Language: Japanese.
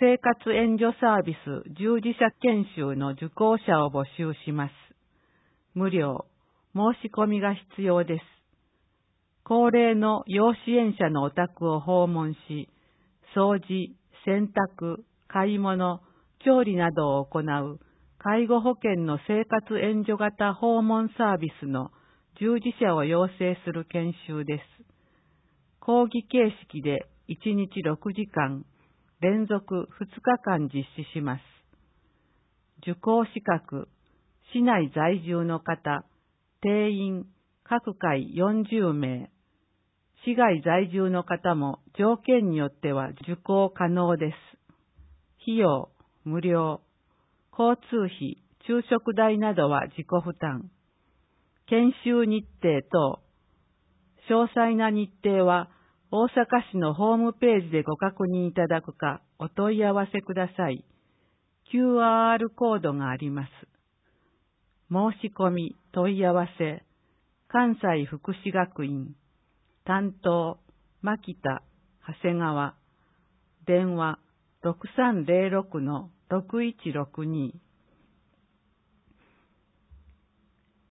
生活援助サービス従事者研修の受講者を募集します。無料。申し込みが必要です。高齢の要支援者のお宅を訪問し、掃除、洗濯、買い物、調理などを行う介護保険の生活援助型訪問サービスの従事者を養成する研修です。講義形式で1日6時間、連続2日間実施します。受講資格、市内在住の方、定員、各回40名、市外在住の方も条件によっては受講可能です。費用、無料。交通費、昼食代などは自己負担。研修日程等、詳細な日程は大阪市のホームページでご確認いただくかお問い合わせください。QR コードがあります。申し込み、問い合わせ、関西福祉学院、担当、牧田、長谷川、電話、6306-6162